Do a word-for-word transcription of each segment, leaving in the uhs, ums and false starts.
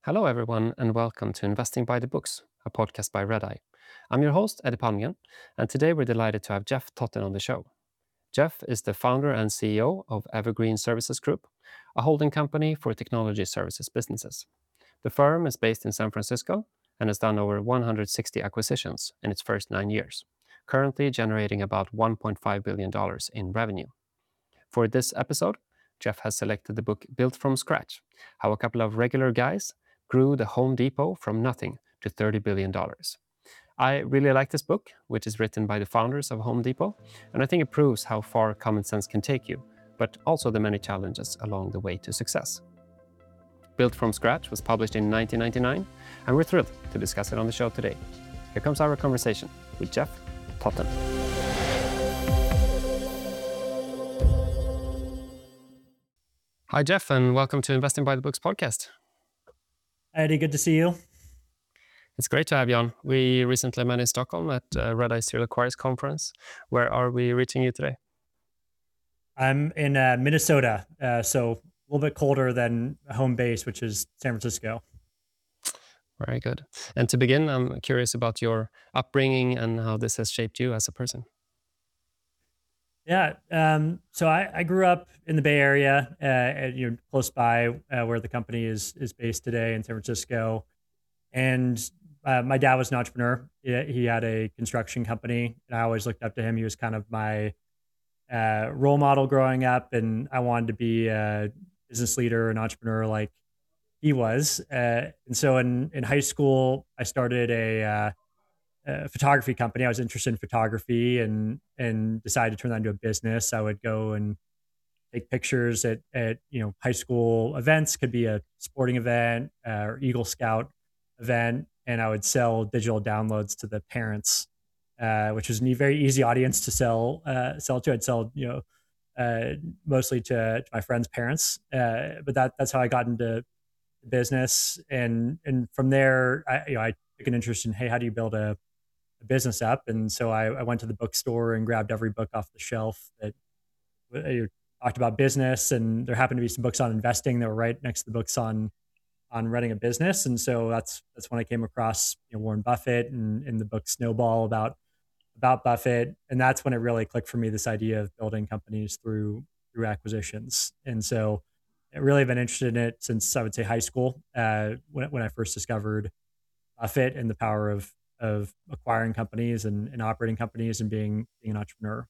Hello, everyone, and welcome to Investing by the Books, a podcast by Redeye. I'm your host, Eddie Palmgren, and today we're delighted to have Jeff Totten on the show. Jeff is the founder and C E O of Evergreen Services Group, a holding company for technology services businesses. The firm is based in San Francisco and has done over one hundred sixty acquisitions in its first nine years, currently generating about one point five billion dollars in revenue. For this episode, Jeff has selected the book Built from Scratch, How a Couple of Regular Guys Grew the Home Depot from Nothing to thirty billion dollars. I really like this book, which is written by the founders of Home Depot, and I think it proves how far common sense can take you, but also the many challenges along the way to success. Built from Scratch was published in nineteen ninety-nine, and we're thrilled to discuss it on the show today. Here comes our conversation with Jeff Totten. Hi, Jeff, and welcome to Investing by the Books podcast. Eddie, good to see you. It's great to have you on. We recently met in Stockholm at uh, Redeye Serial Acquirers Conference. Where are we reaching you today? I'm in uh, Minnesota, uh, so a little bit colder than home base, which is San Francisco. Very good. And to begin, I'm curious about your upbringing and how this has shaped you as a person. Yeah, um, so I, I grew up in the Bay Area, uh, and, you know, close by uh, where the company is is based today in San Francisco. And uh, my dad was an entrepreneur. He, he had a construction company, and I always looked up to him. He was kind of my uh, role model growing up, and I wanted to be a business leader, an entrepreneur like he was. Uh, and so in in high school, I started a uh, a photography company. I was interested in photography and and decided to turn that into a business. I would go and take pictures at at you know high school events. Could be a sporting event uh, or Eagle Scout event, and I would sell digital downloads to the parents, uh, which was a very easy audience to sell uh, sell to. I'd sell you know uh, mostly to, to my friends' parents, uh, but that that's how I got into business, and and from there, I you know I took an interest in, hey, how do you build a a business up. And so I, I went to the bookstore and grabbed every book off the shelf that uh, talked about business. And there happened to be some books on investing that were right next to the books on on running a business. And so that's that's when I came across you know, Warren Buffett and, and the book Snowball about about Buffett. And that's when it really clicked for me, this idea of building companies through through acquisitions. And so I've really been interested in it since, I would say, high school, uh, when, when I first discovered Buffett and the power of of acquiring companies and, and operating companies and being being an entrepreneur.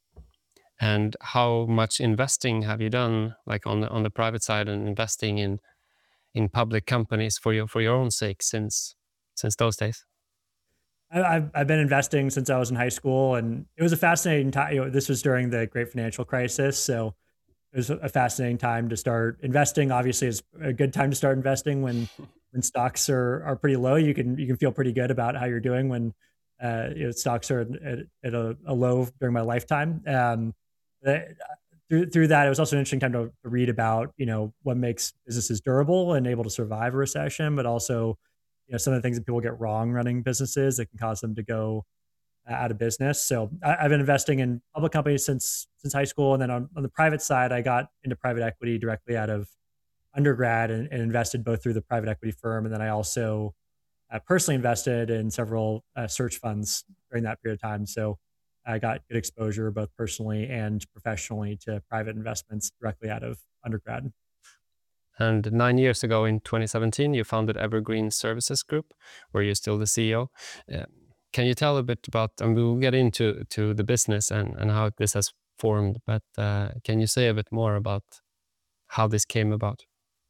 And how much investing have you done, like on the on the private side, and investing in in public companies for your for your own sake since since those days? I, I've I've been investing since I was in high school, and it was a fascinating time. You know, this was during the Great Financial Crisis, so it was a fascinating time to start investing. Obviously, it's a good time to start investing when when stocks are are pretty low. You can you can feel pretty good about how you're doing when uh, you know, stocks are at, at a, a low during my lifetime. Um, uh, through through that, it was also an interesting time to read about you know what makes businesses durable and able to survive a recession, but also you know some of the things that people get wrong running businesses that can cause them to go uh, out of business. So I, I've been investing in public companies since since high school, and then on, on the private side, I got into private equity directly out of undergrad and, and invested both through the private equity firm, and then I also uh, personally invested in several uh, search funds during that period of time. So I got good exposure both personally and professionally to private investments directly out of undergrad. And nine years ago, in twenty seventeen, you founded Evergreen Services Group, where you're still the C E O. Uh, can you tell a bit about, and we'll get into to the business and, and how this has formed, but uh, can you say a bit more about how this came about?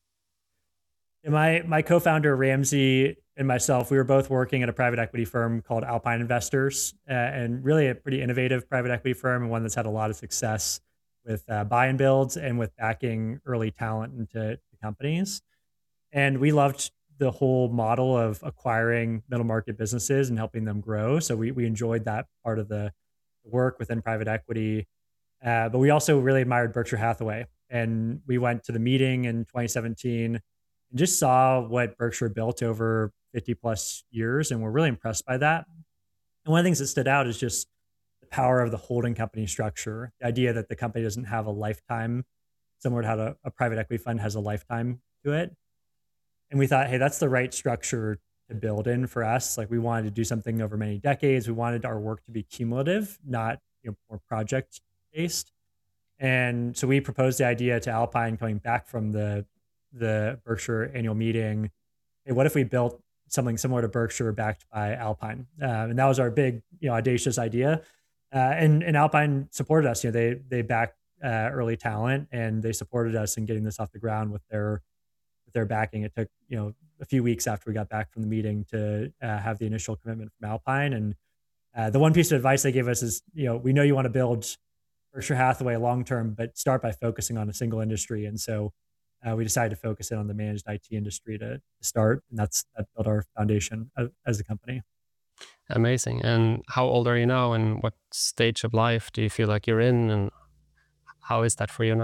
And my my co-founder Ramsey and myself, we were both working at a private equity firm called Alpine Investors, uh, and really a pretty innovative private equity firm, and one that's had a lot of success with uh, buy and builds and with backing early talent into companies. And we loved the whole model of acquiring middle market businesses and helping them grow. So we we enjoyed that part of the work within private equity. Uh, but we also really admired Berkshire Hathaway, and we went to the meeting in twenty seventeen and just saw what Berkshire built over fifty plus years, and we're really impressed by that. And one of the things that stood out is just the power of the holding company structure, the idea that the company doesn't have a lifetime, similar to how a, a private equity fund has a lifetime to it. and we thought, hey, that's the right structure to build in for us. Like we wanted to do something over many decades. We wanted our work to be cumulative, not you know more project based. And so we proposed the idea to Alpine coming back from the the Berkshire annual meeting. Hey, what if we built something similar to Berkshire backed by Alpine? Uh, and that was our big, you know, audacious idea. Uh, and and Alpine supported us. You know, they they backed uh, early talent and they supported us in getting this off the ground with their with their backing. It took you know a few weeks after we got back from the meeting to uh, have the initial commitment from Alpine. And uh, the one piece of advice they gave us is, you know, we know you want to build Berkshire Hathaway long term, but start by focusing on a single industry. And so uh, we decided to focus in on the managed I T industry to, to start, and that's that built our foundation as, as a company. Amazing. And how old are you now, and what stage of life do you feel like you're in, and how is that for you now?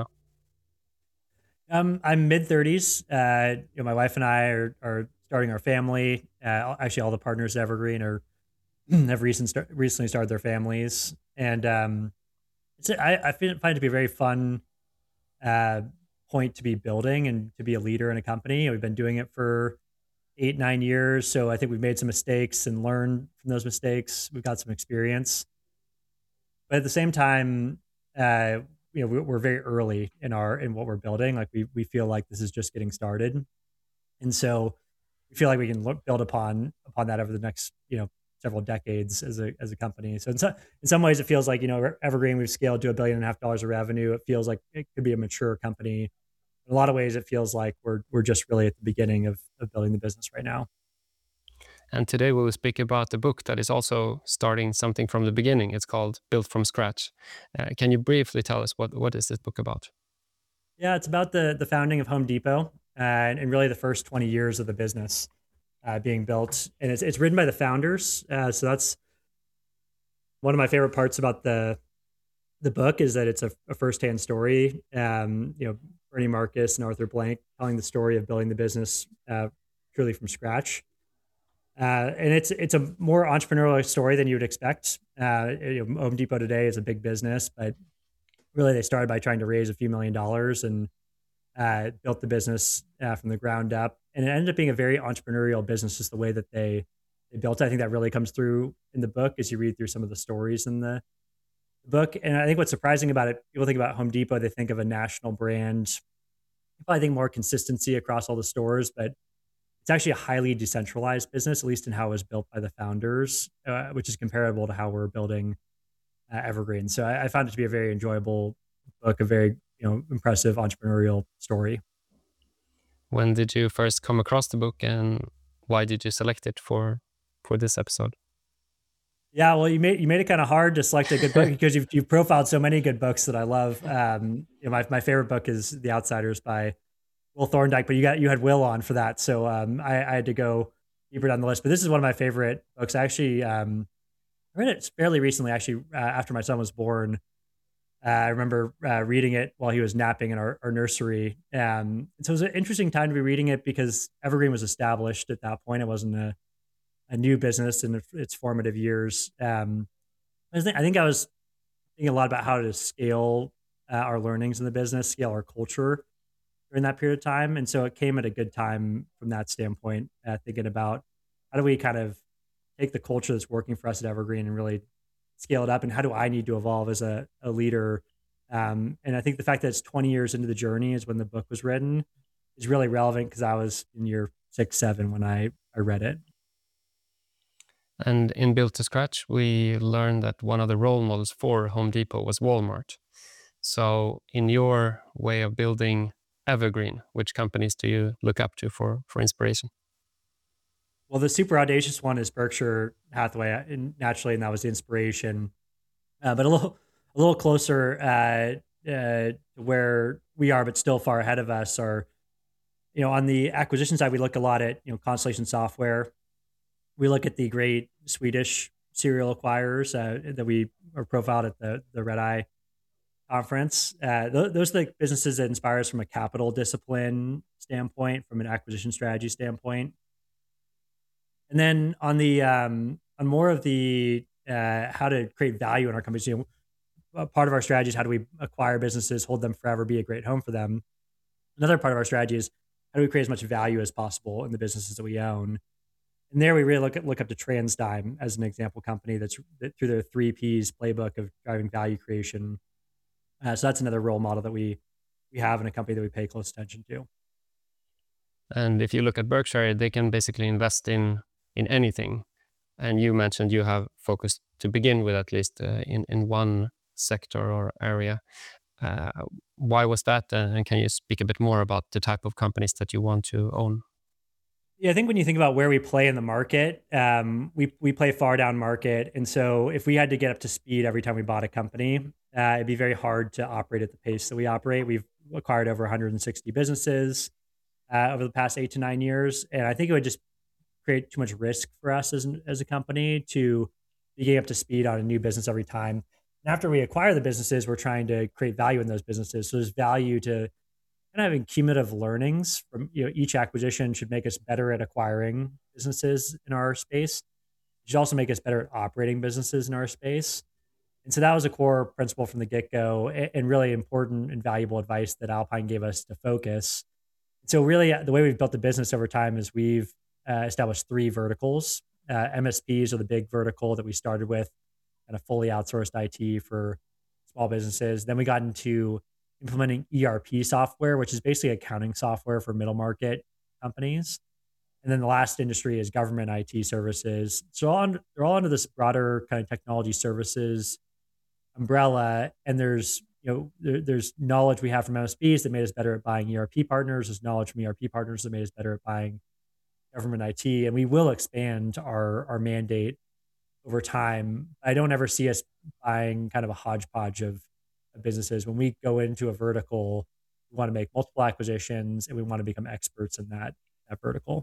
Um, I'm mid thirties. Uh, you know, my wife and I are, are starting our family. Uh, actually, all the partners at Evergreen are have recent start, recently started their families, and um, it's I, I find it to be a very fun uh, point to be building and to be a leader in a company. We've been doing it for eight, nine years. So I think we've made some mistakes and learned from those mistakes. We've got some experience. But at the same time, uh, you know, we're very early in our in what we're building. Like we we feel like this is just getting started, and so we feel like we can look, build upon upon that over the next you know several decades as a as a company. So in some in some ways, it feels like you know Evergreen we've scaled to a billion and a half dollars of revenue. It feels like it could be a mature company. In a lot of ways, it feels like we're we're just really at the beginning of of building the business right now. And today we will speak about the book that is also starting something from the beginning. It's called Built from Scratch. Uh, can you briefly tell us what, what is this book about? Yeah, it's about the the founding of Home Depot uh, and, and really the first twenty years of the business uh, being built. And it's it's written by the founders. Uh, so that's one of my favorite parts about the the book is that it's a, a firsthand story. Um, you know, Bernie Marcus and Arthur Blank telling the story of building the business uh, truly from scratch. Uh, and it's it's a more entrepreneurial story than you would expect. Uh, you know, Home Depot today is a big business, but really they started by trying to raise a few million dollars and uh, built the business uh, from the ground up. And it ended up being a very entrepreneurial business, just the way that they they built it. I think that really comes through in the book as you read through some of the stories in the book. And I think what's surprising about it, people think about Home Depot, they think of a national brand. Probably think more consistency across all the stores, but it's actually a highly decentralized business, at least in how it was built by the founders, uh, which is comparable to how we're building uh, Evergreen. So I, I found it to be a very enjoyable book, a very you know impressive entrepreneurial story. When did you first come across the book, and why did you select it for for this episode? Yeah, well, you made you made it kind of hard to select a good book because you've you've profiled so many good books that I love. Um, you know, my my favorite book is The Outsiders by Will Thorndike, but you got you had Will on for that, so um, I, I had to go deeper down the list. But this is one of my favorite books. I actually um, I read it fairly recently, actually uh, after my son was born. Uh, I remember uh, reading it while he was napping in our, our nursery. Um, so it was an interesting time to be reading it because Evergreen was established at that point. It wasn't a, a new business in its formative years. Um, I think I think I was thinking a lot about how to scale uh, our learnings in the business, scale our culture during that period of time. And so it came at a good time from that standpoint, uh, thinking about how do we kind of take the culture that's working for us at Evergreen and really scale it up, and how do I need to evolve as a, a leader? Um, and I think the fact that it's twenty years into the journey is when the book was written is really relevant because I was in year six, seven when I, I read it. And in Built to Scratch, we learned that one of the role models for Home Depot was Walmart. So in your way of building Evergreen, which companies do you look up to for, for inspiration? Well, the super audacious one is Berkshire Hathaway, uh, and naturally, and that was the inspiration. Uh, but a little, a little closer uh, uh, to where we are, but still far ahead of us, are you know on the acquisition side, we look a lot at you know Constellation Software. We look at the great Swedish serial acquirers uh, that we are profiled at the the Red Eye conference. Uh, th- those are the businesses that inspire us from a capital discipline standpoint, from an acquisition strategy standpoint. And then on the um, on more of the uh, how to create value in our companies, you know, part of our strategy is how do we acquire businesses, hold them forever, be a great home for them. Another part of our strategy is how do we create as much value as possible in the businesses that we own? And there we really look at look up to TransDigm as an example company that's that through their three Ps playbook of driving value creation. Uh, so that's another role model that we we have in a company that we pay close attention to. And if you look at Berkshire, they can basically invest in in anything. And you mentioned you have focused to begin with, at least uh, in in one sector or area. Uh, why was that? Uh, and can you speak a bit more about the type of companies that you want to own? Yeah, I think when you think about where we play in the market, um, we we play far down market, and so if we had to get up to speed every time we bought a company, uh, it'd be very hard to operate at the pace that we operate. We've acquired over one hundred sixty businesses uh, over the past eight to nine years, and I think it would just create too much risk for us as an, as a company to be getting up to speed on a new business every time. And after we acquire the businesses, we're trying to create value in those businesses. So there's value to kind of having cumulative learnings from, you know, each acquisition should make us better at acquiring businesses in our space. It should also make us better at operating businesses in our space. And so that was a core principle from the get-go, and really important and valuable advice that Alpine gave us to focus. So really, uh, the way we've built the business over time is we've uh, established three verticals. Uh, M S Ps are the big vertical that we started with, kind of fully outsourced I T for small businesses. Then we got into implementing E R P software, which is basically accounting software for middle market companies. And then the last industry is government I T services. So all under, they're all under this broader kind of technology services umbrella. And there's, you know, there, there's knowledge we have from M S Ps that made us better at buying E R P partners. There's knowledge from E R P partners that made us better at buying government I T. And we will expand our, our mandate over time. I don't ever see us buying kind of a hodgepodge of, of businesses. When we go into a vertical, we want to make multiple acquisitions and we want to become experts in that, that vertical.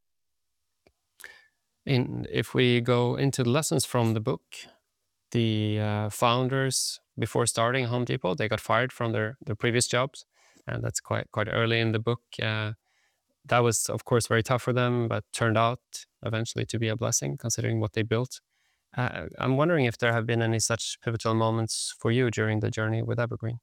In, if we go into the lessons from the book, the uh, founders, before starting Home Depot, they got fired from their, their previous jobs. And that's quite quite early in the book. Uh, that was, of course, very tough for them, but turned out eventually to be a blessing, considering what they built. Uh, I'm wondering if there have been any such pivotal moments for you during the journey with Evergreen.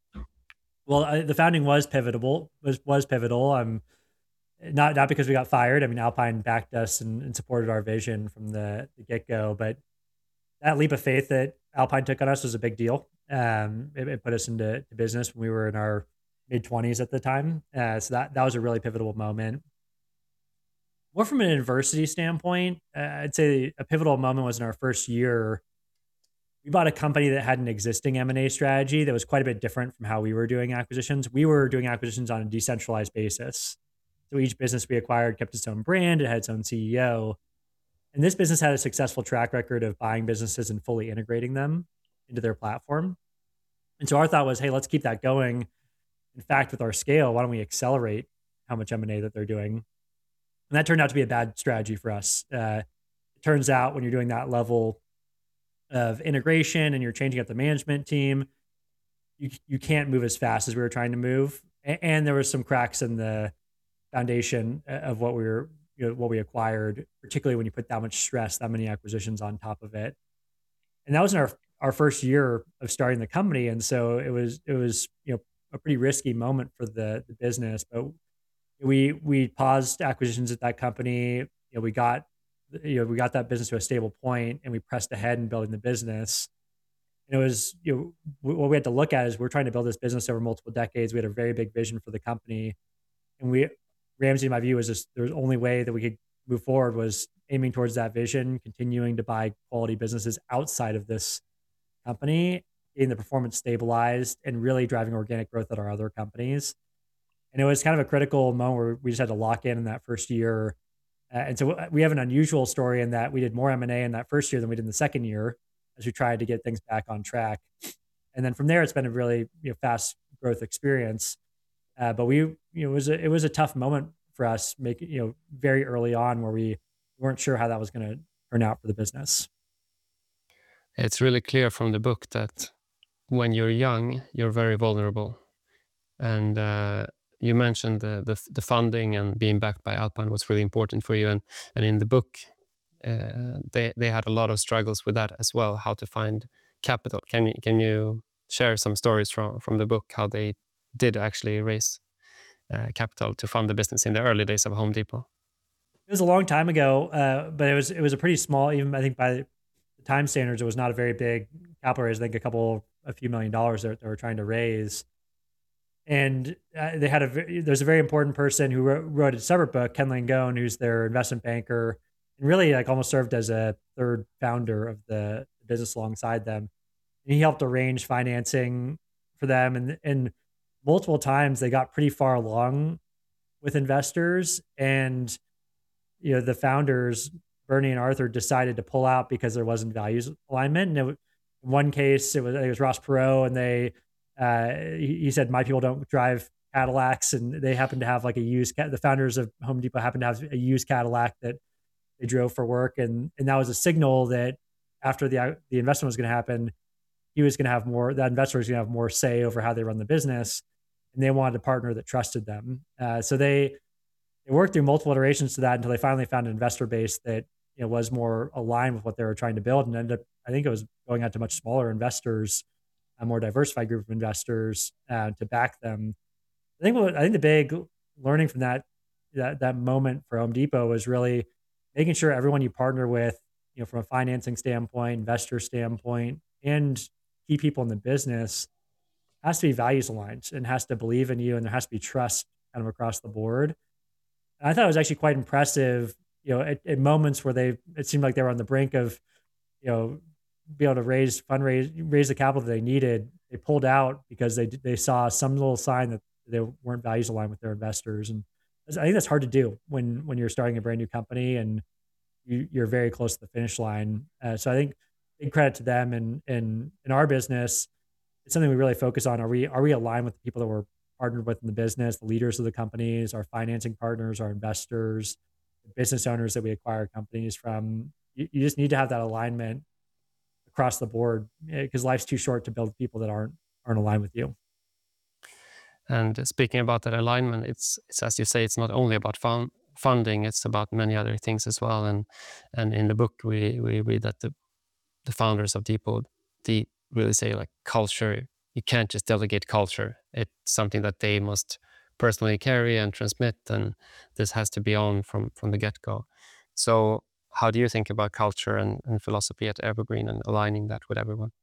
Well, I, the founding was pivotal. Was was pivotal. I'm not not because we got fired. I mean, Alpine backed us and, and supported our vision from the, the get go. But that leap of faith that Alpine took on us was a big deal. Um, it, it put us into business when we were in our mid twenties at the time. Uh, so that that was a really pivotal moment. More from an adversity standpoint, uh, I'd say a pivotal moment was in our first year. We bought a company that had an existing M and A strategy that was quite a bit different from how we were doing acquisitions. We were doing acquisitions on a decentralized basis. So each business we acquired kept its own brand, it had its own C E O. And this business had a successful track record of buying businesses and fully integrating them into their platform. And so our thought was, hey, let's keep that going. In fact, with our scale, why don't we accelerate how much M and A that they're doing? And that turned out to be a bad strategy for us. Uh, it turns out when you're doing that level of integration and you're changing up the management team, you you can't move as fast as we were trying to move. And, and there was some cracks in the foundation of what we were, you know, what we acquired, particularly when you put that much stress, that many acquisitions on top of it. And that was in our our first year of starting the company, and so it was it was you know a pretty risky moment for the the business. But we we paused acquisitions at that company. You know, we got you know we got that business to a stable point, and we pressed ahead in building the business. And it was, you know, what we had to look at is we're trying to build this business over multiple decades. We had a very big vision for the company, and we Ramsey, in my view, was just the only way that we could move forward was aiming towards that vision, continuing to buy quality businesses outside of this company, getting the performance stabilized, and really driving organic growth at our other companies. And it was kind of a critical moment where we just had to lock in in that first year. Uh, and so we have an unusual story in that we did more M and A in that first year than we did in the second year as we tried to get things back on track. And then from there, it's been a really you know, fast growth experience. Uh, but we, you know, it was a, it was a tough moment for us, making you know very early on where we weren't sure how that was going to turn out for the business. It's really clear from the book that when you're young, you're very vulnerable, and uh, you mentioned the, the the funding and being backed by Alpine was really important for you, and and in the book, uh, they they had a lot of struggles with that as well, how to find capital. Can you can you share some stories from from the book how they did actually raise uh, capital to fund the business in the early days of Home Depot? It was a long time ago, uh, but it was it was a pretty small. Even I think by the time standards, it was not a very big capital raise. I think a couple, a few million dollars that they were trying to raise. And uh, they had a ve- there's a very important person who wrote, wrote a separate book, Ken Langone, who's their investment banker, and really like almost served as a third founder of the business alongside them. And he helped arrange financing for them, and and multiple times they got pretty far along with investors, and you know the founders Bernie and Arthur decided to pull out because there wasn't values alignment. And it, wa- in one case, it was it was Ross Perot, and they uh, he, he said my people don't drive Cadillacs, and they happened to have like a used Ca- the founders of Home Depot happened to have a used Cadillac that they drove for work, and and that was a signal that after the the investment was going to happen, he was going to have more that investor was going to have more say over how they run the business, and they wanted a partner that trusted them. Uh, so they they worked through multiple iterations to that until they finally found an investor base that you know was more aligned with what they were trying to build, and ended up I think it was going out to much smaller investors, a more diversified group of investors uh, to back them. I think what, I think the big learning from that that that moment for Home Depot was really making sure everyone you partner with, you know, from a financing standpoint, investor standpoint, and key people in the business has to be values aligned and has to believe in you, and there has to be trust kind of across the board. And I thought it was actually quite impressive, you know, at, at moments where they it seemed like they were on the brink of, you know, be able to raise fundraise raise the capital that they needed. They pulled out because they they saw some little sign that they weren't values aligned with their investors, and I think that's hard to do when when you're starting a brand new company and you, you're very close to the finish line. Uh, so I think big credit to them, and and in our business, it's something we really focus on. Are we are we aligned with the people that we're partnered with in the business, the leaders of the companies, our financing partners, our investors, the business owners that we acquire companies from? You, you just need to have that alignment across the board because life's too short to build people that aren't aren't aligned with you. And speaking about that alignment, it's it's as you say, it's not only about fun, funding; it's about many other things as well. And and in the book, we we read that the the founders of Depot, they really say like culture. You can't just delegate culture. It's something that they must personally carry and transmit, and this has to be on from from the get go. So, how do you think about culture and, and philosophy at Evergreen and aligning that with everyone?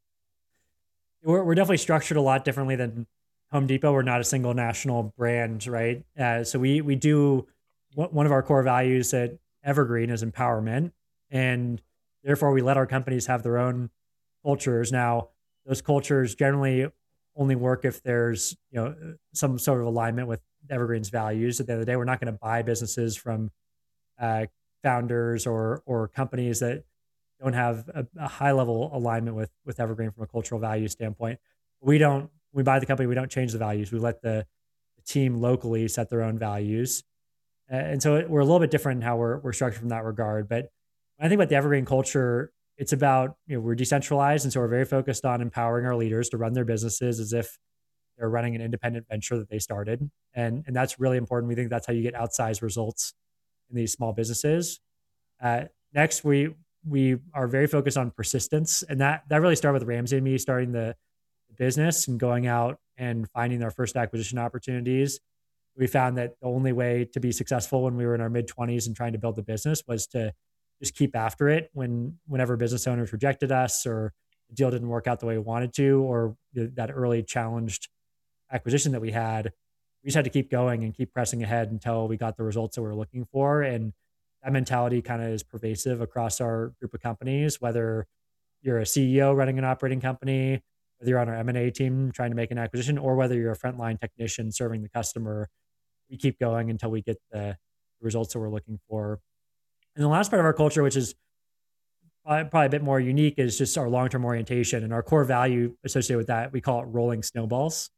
We're, we're definitely structured a lot differently than Home Depot. We're not a single national brand, right? Uh, so we we do one one of our core values at Evergreen is empowerment, and therefore we let our companies have their own cultures. Now, those cultures generally only work if there's you know some sort of alignment with Evergreen's values. At the end of the day, we're not going to buy businesses from uh, founders or or companies that don't have a, a high level alignment with with Evergreen from a cultural value standpoint. We don't we buy the company, we don't change the values. We let the, the team locally set their own values. Uh, and so it, we're a little bit different in how we're we're structured from that regard. But when I think about the Evergreen culture, it's about, you know, we're decentralized, and so we're very focused on empowering our leaders to run their businesses as if they're running an independent venture that they started. And and that's really important. We think that's how you get outsized results in these small businesses. Uh, next, we we are very focused on persistence, and that that really started with Ramsey and me starting the, the business and going out and finding our first acquisition opportunities. We found that the only way to be successful when we were in our mid twenties and trying to build the business was to just keep after it when whenever business owners rejected us or the deal didn't work out the way we wanted to, or the, that early challenged acquisition that we had. We just had to keep going and keep pressing ahead until we got the results that we were looking for. And that mentality kind of is pervasive across our group of companies, whether you're a C E O running an operating company, whether you're on our M and A team trying to make an acquisition, or whether you're a frontline technician serving the customer. We keep going until we get the results that we're looking for. And the last part of our culture, which is probably a bit more unique, is just our long-term orientation and our core value associated with that. We call it rolling snowballs.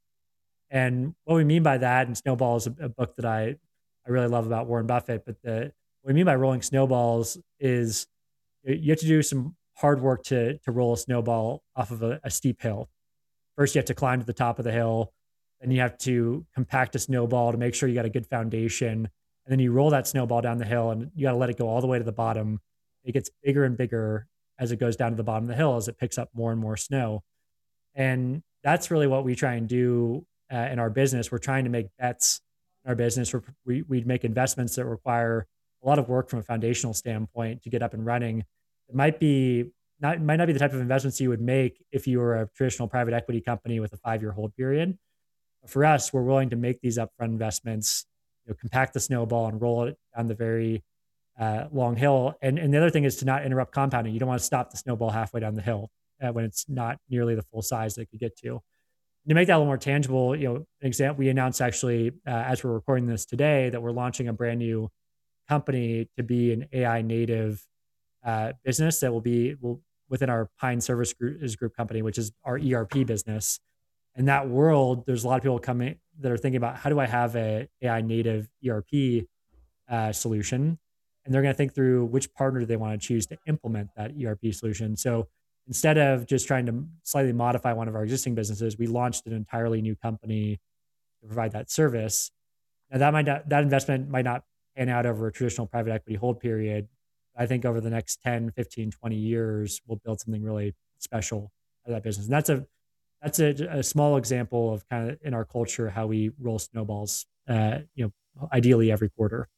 And what we mean by that, and Snowball is a, a book that I, I really love about Warren Buffett, but the what we mean by rolling snowballs is you have to do some hard work to to roll a snowball off of a, a steep hill. First, you have to climb to the top of the hill, then you have to compact a snowball to make sure you got a good foundation, and then you roll that snowball down the hill, and you got to let it go all the way to the bottom. It gets bigger and bigger as it goes down to the bottom of the hill as it picks up more and more snow, and that's really what we try and do uh, in our business. We're trying to make bets in our business, where we, we'd make investments that require a lot of work from a foundational standpoint to get up and running. It might be not might not be the type of investments you would make if you were a traditional private equity company with a five year hold period. But for us, we're willing to make these upfront investments, you know, compact the snowball and roll it down the very uh, long hill. And and the other thing is to not interrupt compounding. You don't want to stop the snowball halfway down the hill uh, when it's not nearly the full size that it could get to. To make that a little more tangible, you know, an example we announced actually uh, as we're recording this today that we're launching a brand new company to be an A I native uh, business that will be will within our Pine Service Group, group company, which is our E R P business. In that world, there's a lot of people coming that are thinking about how do I have a AI native E R P uh, solution, and they're going to think through which partner do they want to choose to implement that E R P solution. So instead of just trying to slightly modify one of our existing businesses, we launched an entirely new company to provide that service. Now that might not, that investment might not pan out over a traditional private equity hold period. I think over the next ten, fifteen, twenty years, we'll build something really special out of that business. And that's a that's a, a small example of kind of in our culture how we roll snowballs, uh, you know, ideally every quarter.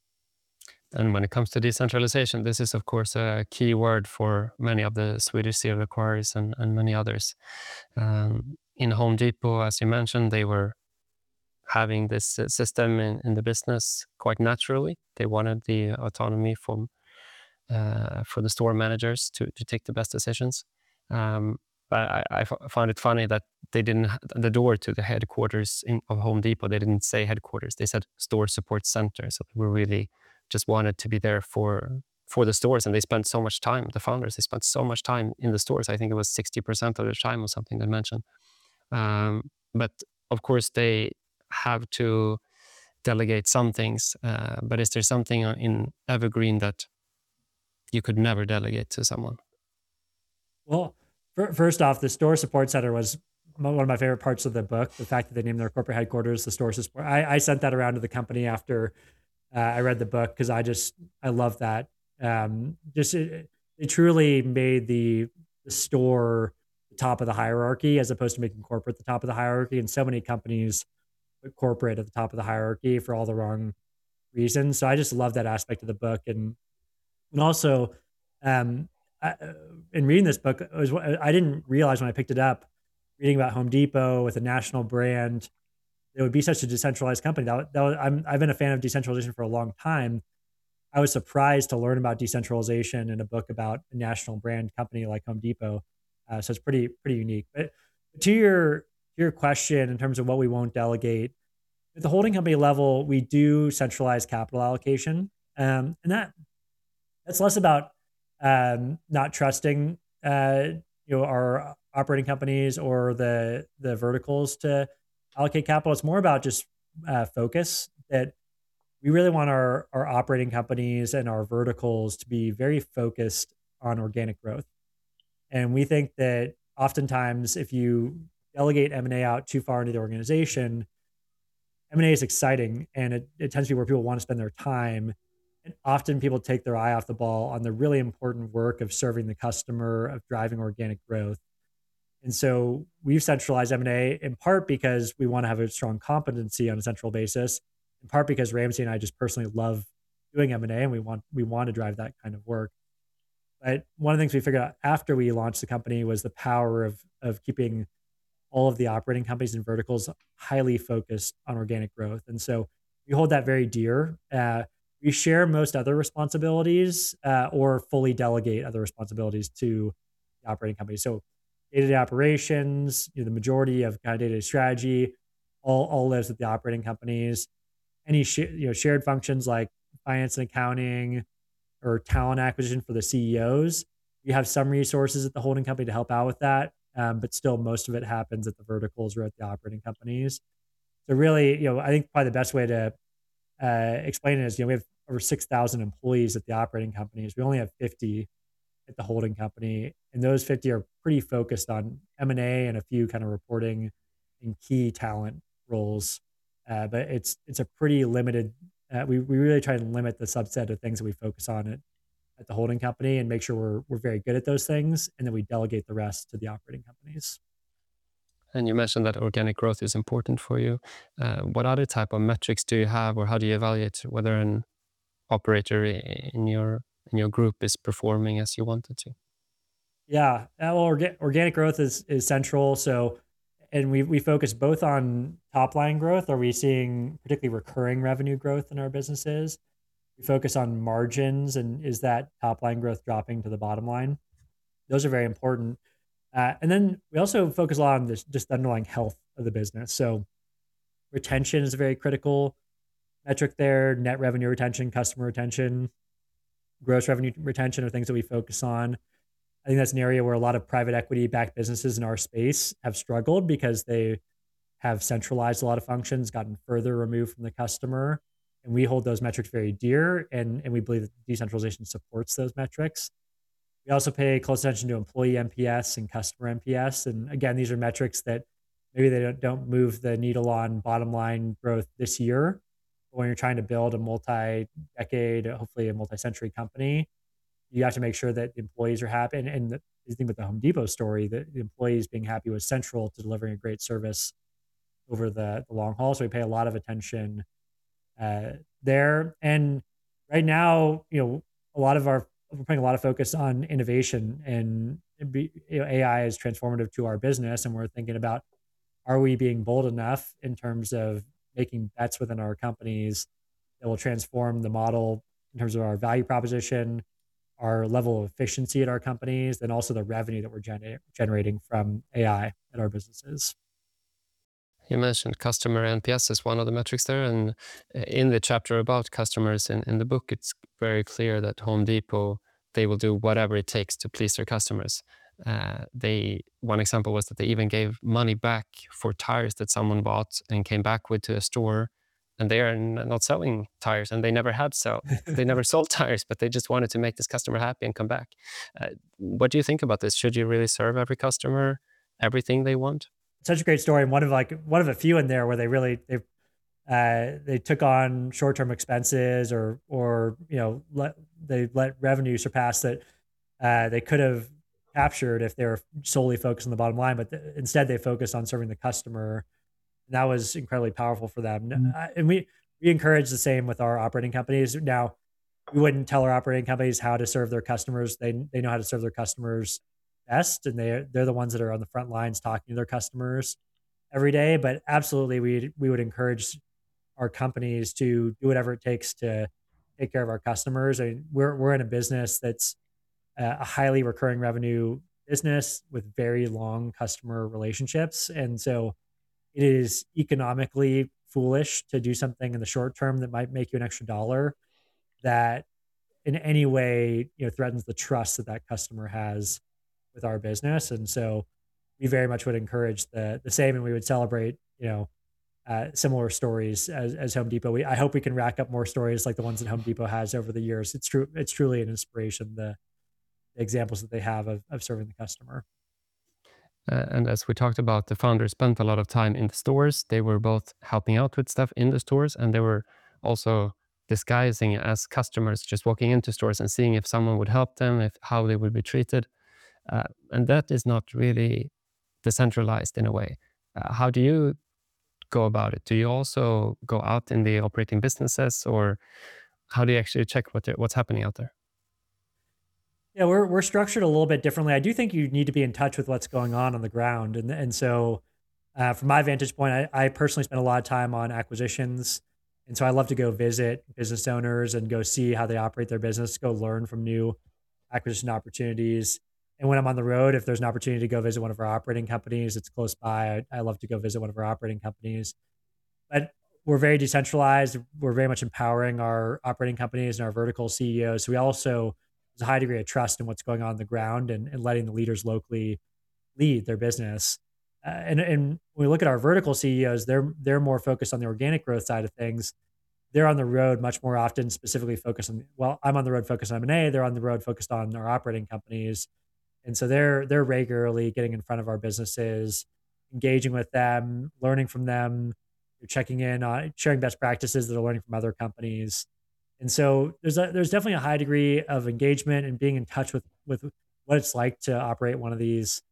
And when it comes to decentralization, this is of course a key word for many of the Swedish serial acquirers and, and many others. Um, in Home Depot, as you mentioned, they were having this uh, system in, in the business quite naturally. They wanted the autonomy from uh, for the store managers to, to take the best decisions. Um, but I, I f- found it funny that they didn't, the door to the headquarters in, of Home Depot, they didn't say headquarters, they said store support center. So we really just wanted to be there for for the stores. And they spent so much time, the founders, they spent so much time in the stores. I think it was sixty percent of the time or something they mentioned. Um, but of course, they have to delegate some things. Uh, but is there something in Evergreen that you could never delegate to someone? Well, first off, the store support center was one of my favorite parts of the book. The fact that they named their corporate headquarters the store support. I, I sent that around to the company after uh, I read the book because I just I love that. Um, just it, it truly made the, the store the top of the hierarchy as opposed to making corporate the top of the hierarchy. And so many companies put corporate at the top of the hierarchy for all the wrong reasons. So I just love that aspect of the book, and and also um, I, uh, in reading this book, it was, I didn't realize when I picked it up, reading about Home Depot with a national brand, it would be such a decentralized company. That, that was, I'm, I've been a fan of decentralization for a long time. I was surprised to learn about decentralization in a book about a national brand company like Home Depot. Uh, so it's pretty pretty unique. But to your to your question in terms of what we won't delegate, at the holding company level, we do centralize capital allocation, um, and that that's less about um, not trusting uh, you know our operating companies or the the verticals to allocate capital. It's more about just uh, focus. That we really want our our operating companies and our verticals to be very focused on organic growth. And we think that oftentimes, if you delegate M and A out too far into the organization, M and A is exciting and it, it tends to be where people want to spend their time. And often people take their eye off the ball on the really important work of serving the customer, of driving organic growth. And so we've centralized M and A in part because we want to have a strong competency on a central basis, in part because Ramsey and I just personally love doing M and A and we want we want to drive that kind of work. But one of the things we figured out after we launched the company was the power of of keeping all of the operating companies and verticals highly focused on organic growth. And so we hold that very dear. Uh, we share most other responsibilities uh, or fully delegate other responsibilities to the operating companies. So day-to-day operations, you know, the majority of kind of day-to-day strategy, all, all lives with the operating companies. Any sh- you know shared functions like finance and accounting or talent acquisition for the C E Os, we have some resources at the holding company to help out with that. Um, but still, most of it happens at the verticals or at the operating companies. So really, you know, I think probably the best way to uh, explain it is, you know, we have over six thousand employees at the operating companies. We only have fifty at the holding company, and those fifty are pretty focused on M and A and a few kind of reporting and key talent roles. Uh, but it's it's a pretty limited. Uh, we we really try to limit the subset of things that we focus on at, at the holding company and make sure we're we're very good at those things, and then we delegate the rest to the operating companies. And you mentioned that organic growth is important for you. Uh, what other type of metrics do you have, or how do you evaluate whether an operator i- in your in your group is performing as you want it to? Yeah, uh, well, orga- organic growth is is central. So, and we we focus both on top line growth. Are we seeing particularly recurring revenue growth in our businesses? We focus on margins, and is that top line growth dropping to the bottom line? Those are very important. Uh, and then we also focus a lot on this just the underlying health of the business. So retention is a very critical metric there. Net revenue retention, customer retention, gross revenue retention are things that we focus on. I think that's an area where a lot of private equity backed businesses in our space have struggled because they have centralized a lot of functions, gotten further removed from the customer. And we hold those metrics very dear. And, and we believe that decentralization supports those metrics. We also pay close attention to employee N P S and customer N P S. And again, these are metrics that maybe they don't, don't move the needle on bottom line growth this year. But when you're trying to build a multi decade, hopefully a multi century company, you have to make sure that the employees are happy. And, and the, the thing with the Home Depot story, that the employees being happy was central to delivering a great service over the, the long haul. So we pay a lot of attention uh, there. And right now, you know, a lot of our we're putting a lot of focus on innovation, and it be, you know, A I is transformative to our business, and we're thinking about, are we being bold enough in terms of making bets within our companies that will transform the model in terms of our value proposition, our level of efficiency at our companies, and also the revenue that we're gener- generating from A I at our businesses. You mentioned customer N P S as one of the metrics there, and uh, in the chapter about customers in, in the book, it's very clear that Home Depot, they will do whatever it takes to please their customers. Uh, they one example was that they even gave money back for tires that someone bought and came back with to a store, and they are n- not selling tires, and they never had sell they never sold tires, but they just wanted to make this customer happy and come back. Uh, what do you think about this? Should you really serve every customer everything they want? Such a great story, and one of like one of a few in there where they really they uh, they took on short term expenses, or or you know let they let revenue surpass that uh, they could have captured if they were solely focused on the bottom line, but th- instead they focused on serving the customer. And that was incredibly powerful for them. Mm. Uh, and we we encourage the same with our operating companies. Now, we wouldn't tell our operating companies how to serve their customers. They they know how to serve their customers best, and they they're the ones that are on the front lines talking to their customers every day. But absolutely, we we would encourage our companies to do whatever it takes to take care of our customers. I mean, we're we're in a business that's a highly recurring revenue business with very long customer relationships, and so it is economically foolish to do something in the short term that might make you an extra dollar that in any way, you know, threatens the trust that that customer has with our business. And so we very much would encourage the the same, and we would celebrate, you know, uh, similar stories as, as Home Depot. We I hope we can rack up more stories like the ones that Home Depot has over the years. It's true. It's truly an inspiration, the, the examples that they have of, of serving the customer. Uh, and as we talked about, the founders spent a lot of time in the stores. They were both helping out with stuff in the stores, and they were also disguising as customers, just walking into stores and seeing if someone would help them, if how they would be treated. Uh, and that is not really decentralized in a way. Uh, how do you go about it? Do you also go out in the operating businesses, or how do you actually check what what's happening out there? Yeah, we're we're structured a little bit differently. I do think you need to be in touch with what's going on on the ground, and and so uh, from my vantage point, I, I personally spend a lot of time on acquisitions, and so I love to go visit business owners and go see how they operate their business, go learn from new acquisition opportunities. And when I'm on the road, if there's an opportunity to go visit one of our operating companies, it's close by. I, I love to go visit one of our operating companies. But we're very decentralized. We're very much empowering our operating companies and our vertical C E Os. So we also there's a high degree of trust in what's going on on the ground, and, and letting the leaders locally lead their business. Uh, and and when we look at our vertical C E Os, they're they're more focused on the organic growth side of things. They're on the road much more often, specifically focused on. Well, I'm on the road focused on M and A. They're on the road focused on our operating companies, and so they're they're regularly getting in front of our businesses, engaging with them, learning from them, checking in on sharing best practices that are learning from other companies. And so there's a there's definitely a high degree of engagement and being in touch with with what it's like to operate one of these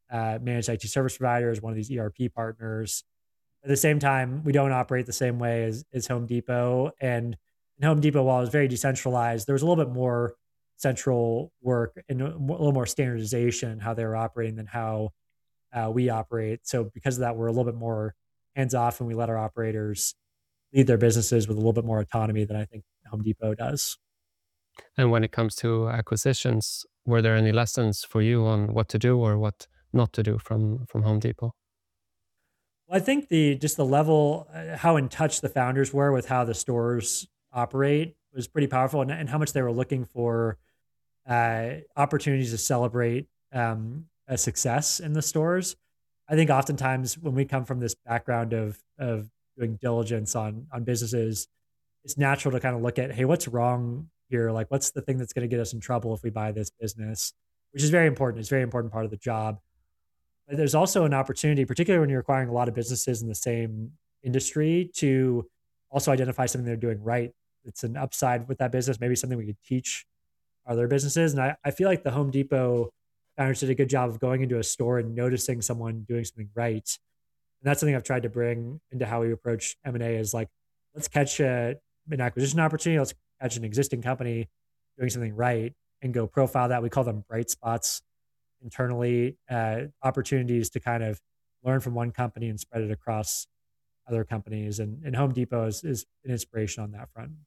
uh, managed I T service provider, as one of these E R P partners. At the same time, we don't operate the same way as, as Home Depot. And in Home Depot, while it was very decentralized, there was a little bit more central work and a little more standardization in how they were operating than how uh, we operate. So because of that, we're a little bit more hands off, and we let our operators lead their businesses with a little bit more autonomy than I think Home Depot does. And when it comes to acquisitions, were there any lessons for you on what to do or what not to do from from Home Depot? Well, I think the just the level, uh, how in touch the founders were with how the stores operate was pretty powerful, and, and how much they were looking for uh, opportunities to celebrate um, a success in the stores. I think oftentimes when we come from this background of of doing diligence on on businesses, it's natural to kind of look at, hey, what's wrong here? Like, what's the thing that's going to get us in trouble if we buy this business? Which is very important. It's a very important part of the job. But there's also an opportunity, particularly when you're acquiring a lot of businesses in the same industry, to also identify something they're doing right. It's an upside with that business, maybe something we could teach other businesses. And I, I feel like the Home Depot founders did a good job of going into a store and noticing someone doing something right. And that's something I've tried to bring into how we approach M and A is like, let's catch a, an acquisition opportunity. Let's catch an existing company doing something right and go profile that. We call them bright spots internally, uh, opportunities to kind of learn from one company and spread it across other companies. And, and Home Depot is, is an inspiration on that front.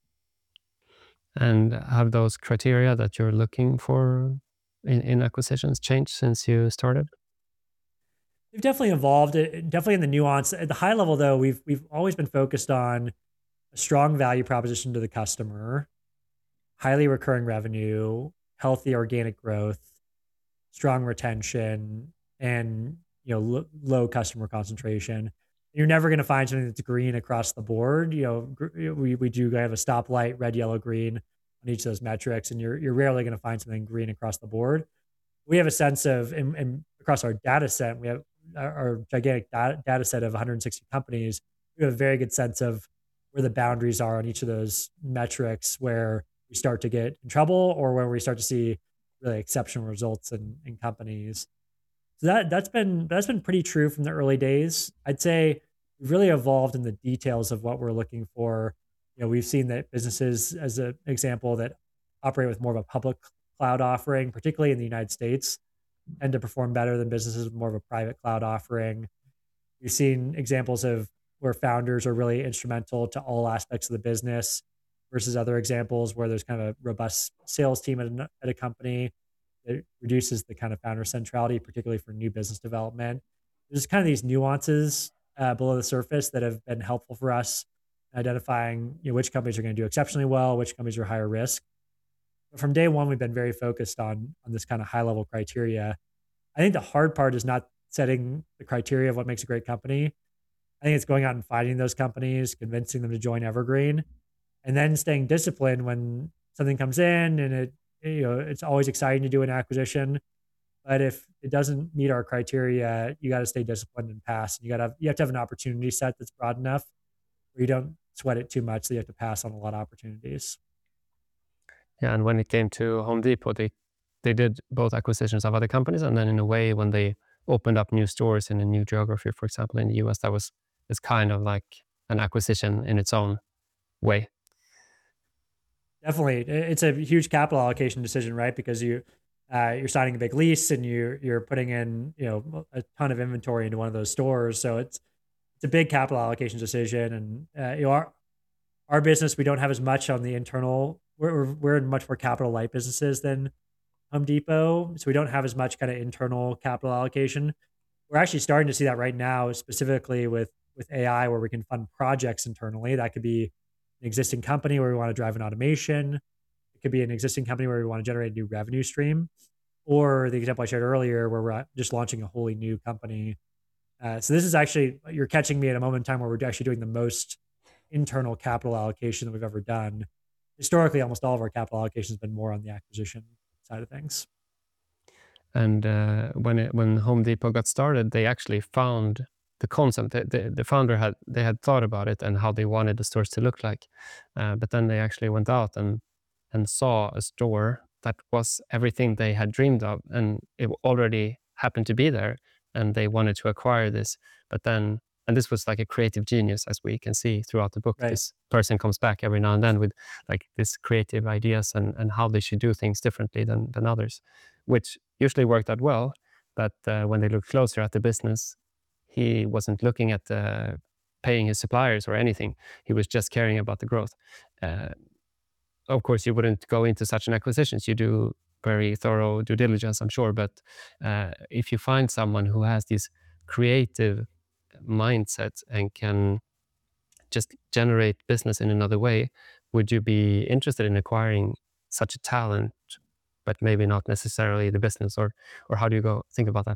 And have those criteria that you're looking for in, in acquisitions changed since you started? They've definitely evolved, uh, definitely in the nuance. At the high level, though, we've we've always been focused on a strong value proposition to the customer, highly recurring revenue, healthy organic growth, strong retention, and you know lo- low customer concentration. You're never going to find something that's green across the board. You know, gr- we we do have a stoplight, red, yellow, green on each of those metrics, and you're you're rarely going to find something green across the board. We have a sense of, and, and across our data set, we have our, our gigantic data, data set of one hundred sixty companies. We have a very good sense of where the boundaries are on each of those metrics, where we start to get in trouble or where we start to see really exceptional results in, in companies. So that that's been that's been pretty true from the early days. I'd say we've really evolved in the details of what we're looking for. You know, we've seen that businesses, as an example, that operate with more of a public cloud offering, particularly in the United States, tend to perform better than businesses with more of a private cloud offering. We've seen examples of where founders are really instrumental to all aspects of the business versus other examples where there's kind of a robust sales team at a, at a company that reduces the kind of founder centrality, particularly for new business development. There's kind of these nuances uh, below the surface that have been helpful for us in identifying, you know, which companies are going to do exceptionally well, which companies are higher risk. But from day one, we've been very focused on on this kind of high level criteria. I think the hard part is not setting the criteria of what makes a great company. I think it's going out and finding those companies, convincing them to join Evergreen, and then staying disciplined when something comes in and it, you know, it's always exciting to do an acquisition. But if it doesn't meet our criteria, you got to stay disciplined and pass. And you got to have, you have to have an opportunity set that's broad enough where you don't sweat it too much. So you have to pass on a lot of opportunities. Yeah, and when it came to Home Depot, they they did both acquisitions of other companies, and then in a way, when they opened up new stores in a new geography, for example, in the U S, that was it's kind of like an acquisition in its own way. Definitely, it's a huge capital allocation decision, right? Because you uh, you're signing a big lease and you're you're putting in, you know, a ton of inventory into one of those stores, so it's it's a big capital allocation decision. And uh, you know, our our business, we don't have as much on the internal. We're we're, we're in much more capital light businesses than Home Depot, so we don't have as much kind of internal capital allocation. We're actually starting to see that right now, specifically with with A I, where we can fund projects internally. That could be an existing company where we want to drive an automation. It could be an existing company where we want to generate a new revenue stream, or the example I shared earlier, where we're just launching a wholly new company. Uh, so this is actually, you're catching me at a moment in time where we're actually doing the most internal capital allocation that we've ever done. Historically, almost all of our capital allocation has been more on the acquisition side of things. And uh, when it, when Home Depot got started, they actually found the concept. The, the, the founder had they had thought about it and how they wanted the stores to look like, uh, but then they actually went out and and saw a store that was everything they had dreamed of, and it already happened to be there and they wanted to acquire this. But then, and this was like a creative genius, as we can see throughout the book. Right. This person comes back every now and then with like this creative ideas and, and how they should do things differently than, than others, which usually worked out well. But uh, when they looked closer at the business, he wasn't looking at uh, paying his suppliers or anything. He was just caring about the growth. Uh, of course, you wouldn't go into such an acquisitions. You do very thorough due diligence, I'm sure. But uh, if you find someone who has this creative mindset and can just generate business in another way, would you be interested in acquiring such a talent, but maybe not necessarily the business? Or, or how do you go think about that?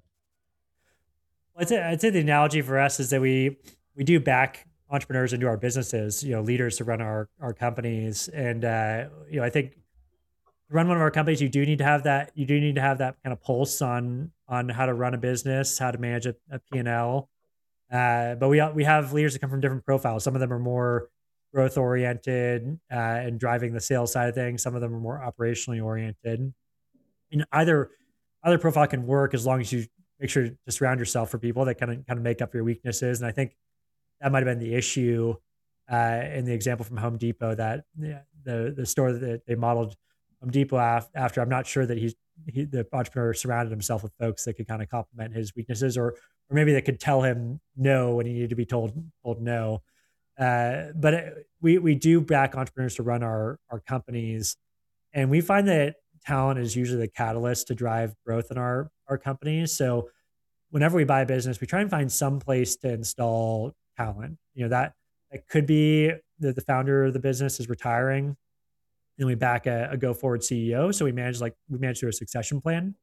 I'd say, I'd say the analogy for us is that we we do back entrepreneurs into our businesses, you know, leaders to run our our companies, and uh, you know, I think to run one of our companies, you do need to have that. You do need to have that kind of pulse on on how to run a business, how to manage a, a P and L. Uh, but we we have leaders that come from different profiles. Some of them are more growth oriented uh, and driving the sales side of things. Some of them are more operationally oriented. And either either profile can work as long as you make sure to surround yourself for people that kind of kind of make up your weaknesses. And I think that might have been the issue uh, in the example from Home Depot, that yeah, the the store that they modeled Home Depot af- after. I'm not sure that he's he, the entrepreneur surrounded himself with folks that could kind of complement his weaknesses, or or maybe that could tell him no when he needed to be told told no. Uh, but it, we we do back entrepreneurs to run our our companies, and we find that talent is usually the catalyst to drive growth in our our companies. So whenever we buy a business, we try and find some place to install talent. You know, that that could be that the founder of the business is retiring, and we back a, a go forward C E O. So we manage like we manage through a succession plan.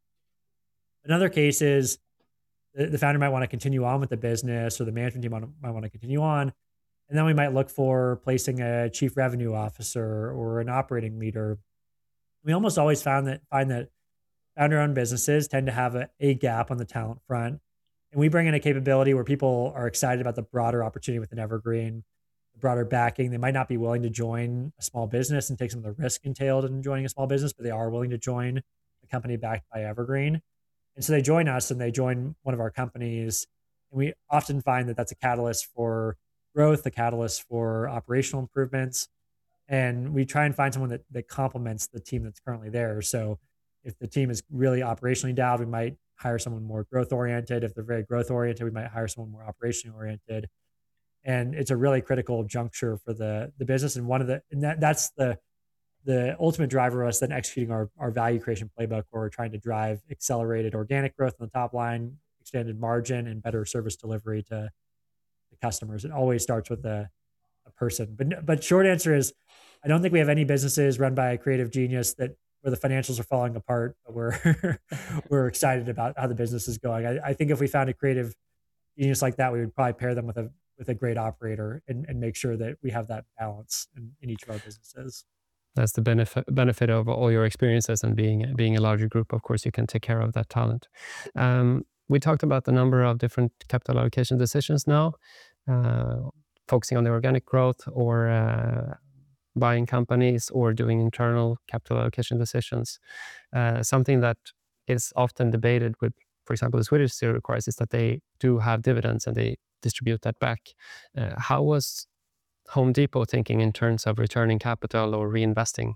Another case is the, the founder might want to continue on with the business, or the management team might, might want to continue on. And then we might look for placing a chief revenue officer or an operating leader. We almost always found that find that founder-owned businesses tend to have a, a gap on the talent front, and we bring in a capability where people are excited about the broader opportunity within Evergreen, the broader backing. They might not be willing to join a small business and take some of the risk entailed in joining a small business, but they are willing to join a company backed by Evergreen. And so they join us and they join one of our companies, and we often find that that's a catalyst for growth, a catalyst for operational improvements. And we try and find someone that, that complements the team that's currently there. So if the team is really operationally dialed, we might hire someone more growth oriented. If they're very growth oriented, we might hire someone more operationally oriented. And it's a really critical juncture for the the business. And one of the and that that's the the ultimate driver of us then executing our, our value creation playbook, where we're trying to drive accelerated organic growth on the top line, extended margin, and better service delivery to the customers. It always starts with a, a person. But but short answer is, I don't think we have any businesses run by a creative genius that where the financials are falling apart, but we're we're excited about how the business is going. I, I think if we found a creative genius like that, we would probably pair them with a with a great operator, and, and make sure that we have that balance in, in each of our businesses. That's the benefit benefit of all your experiences and being being a larger group. Of course, you can take care of that talent. Um, we talked about the number of different capital allocation decisions now, uh, focusing on the organic growth, or uh, buying companies, or doing internal capital allocation decisions. Uh, something that is often debated with, for example, the Swedish zero requires, is that they do have dividends and they distribute that back. Uh, how was Home Depot thinking in terms of returning capital or reinvesting?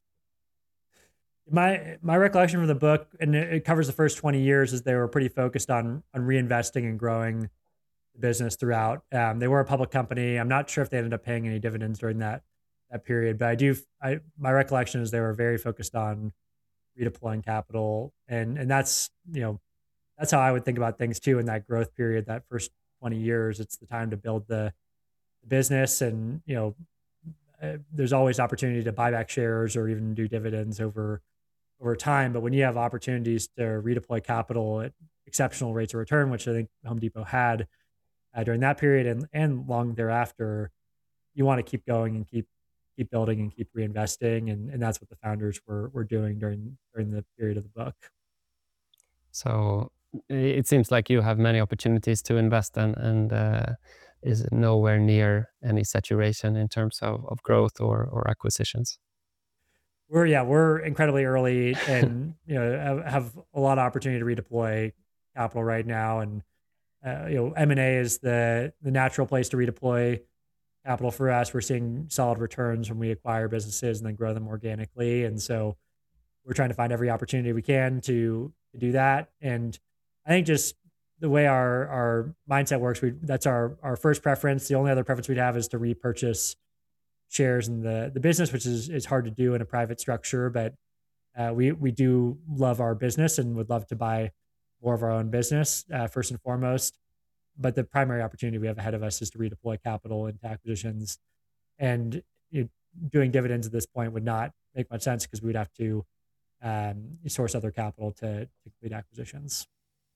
My my recollection from the book, and it, it covers the first twenty years, is they were pretty focused on on reinvesting and growing the business throughout. Um, they were a public company. I'm not sure if they ended up paying any dividends during that that period, but I do. I my recollection is they were very focused on redeploying capital, and and that's you know that's how I would think about things too in that growth period, that first twenty years. It's the time to build the, the business, and you know uh, there's always opportunity to buy back shares or even do dividends over over time. But when you have opportunities to redeploy capital at exceptional rates of return, which I think Home Depot had uh, during that period and and long thereafter, you want to keep going and keep keep building and keep reinvesting, and, and that's what the founders were were doing during during the period of the book. So it seems like you have many opportunities to invest, and and uh, is nowhere near any saturation in terms of, of growth or, or acquisitions. We're yeah, we're incredibly early, and you know have, have a lot of opportunity to redeploy capital right now, and uh, you know, M and A is the the natural place to redeploy capital for us. We're seeing solid returns when we acquire businesses and then grow them organically, and so we're trying to find every opportunity we can to to do that. And I think just the way our our mindset works, we that's our our first preference. The only other preference we'd have is to repurchase shares in the the business, which is is hard to do in a private structure, but uh, we we do love our business and would love to buy more of our own business uh, first and foremost. But the primary opportunity we have ahead of us is to redeploy capital into acquisitions, and you know, doing dividends at this point would not make much sense because we'd have to um, source other capital to, to complete acquisitions.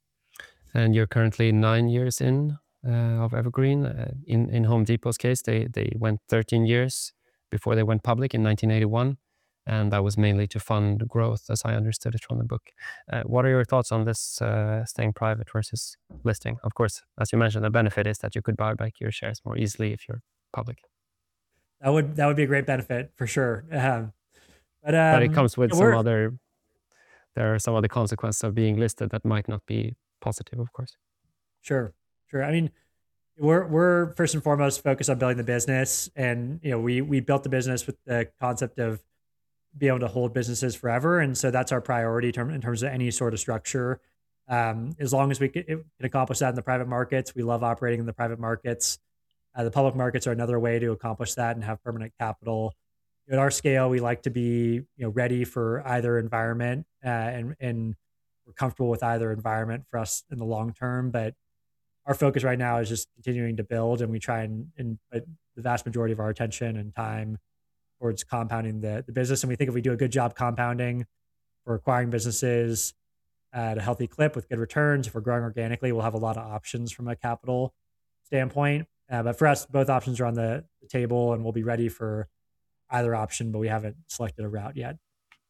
And you're currently nine years in uh, of Evergreen. Uh, in in Home Depot's case, they they went thirteen years before they went public in nineteen eighty-one, and that was mainly to fund growth, as I understood it from the book. Uh, what are your thoughts on this uh, staying private versus listing? Of course, as you mentioned, the benefit is that you could buy back your shares more easily if you're public. That would that would be a great benefit for sure. Um, but But it um, comes with yeah, some we're other. There are some other consequences of being listed that might not be positive, of course. sure, sure. I mean, we're we're first and foremost focused on building the business, and you know, we we built the business with the concept of being able to hold businesses forever, and so that's our priority term, in terms of any sort of structure. Um, as long as we can, can accomplish that in the private markets, we love operating in the private markets. Uh, the public markets are another way to accomplish that and have permanent capital. At our scale, we like to be you know ready for either environment, uh, and and we're comfortable with either environment for us in the long term. But our focus right now is just continuing to build, and we try and, and put the vast majority of our attention and time towards compounding the, the business. And we think if we do a good job compounding, for acquiring businesses at a healthy clip with good returns, if we're growing organically, we'll have a lot of options from a capital standpoint. Uh, but for us, both options are on the, the table, and we'll be ready for either option, but we haven't selected a route yet.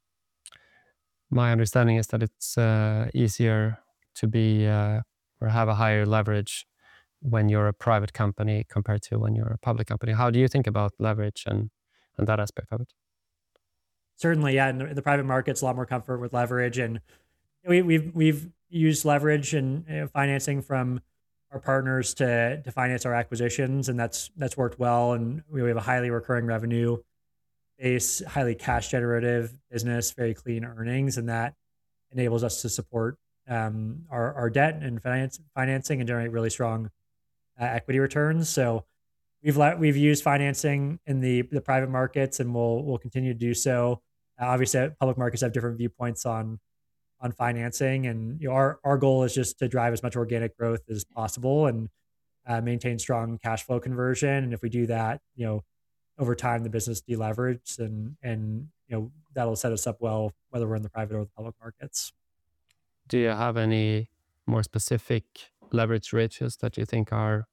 My understanding is that it's uh, easier to be uh, or have a higher leverage when you're a private company compared to when you're a public company. How do you think about leverage and, and that aspect of it? Certainly, yeah. In the, in the private markets, a lot more comfort with leverage, and we, we've we've used leverage and you know, financing from our partners to to finance our acquisitions, and that's that's worked well. And we have a highly recurring revenue base, highly cash generative business, very clean earnings, and that enables us to support um, our our debt and finance financing and generate really strong uh, equity returns. So we've let we've used financing in the the private markets, and we'll we'll continue to do so. Uh, obviously, public markets have different viewpoints on on financing, and you know, our our goal is just to drive as much organic growth as possible and uh, maintain strong cash flow conversion. And if we do that, you know, over time the business deleverages, and and you know that'll set us up well whether we're in the private or the public markets. Do you have any more specific leverage ratios that you think are